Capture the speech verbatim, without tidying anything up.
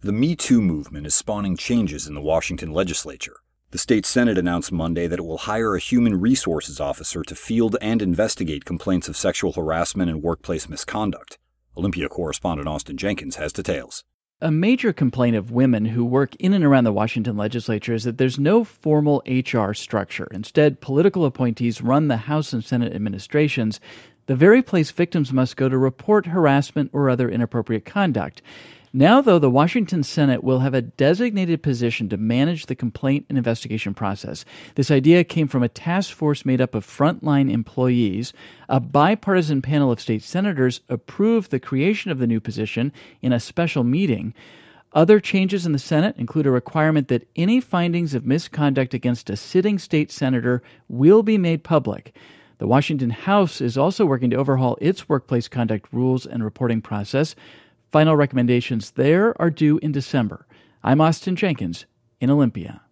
The Me Too movement is spawning changes in the Washington legislature. The state Senate announced Monday that it will hire a human resources officer to field and investigate complaints of sexual harassment and workplace misconduct. Olympia correspondent Austin Jenkins has details. A major complaint of women who work in and around the Washington legislature is that there's no formal H R structure. Instead, political appointees run the House and Senate administrations, the very place victims must go to report harassment or other inappropriate conduct. Now, though, the Washington Senate will have a designated position to manage the complaint and investigation process. This idea came from a task force made up of frontline employees. A bipartisan panel of state senators approved the creation of the new position in a special meeting. Other changes in the Senate include a requirement that any findings of misconduct against a sitting state senator will be made public. The Washington House is also working to overhaul its workplace conduct rules and reporting process. Final recommendations there are due in December. I'm Austin Jenkins in Olympia.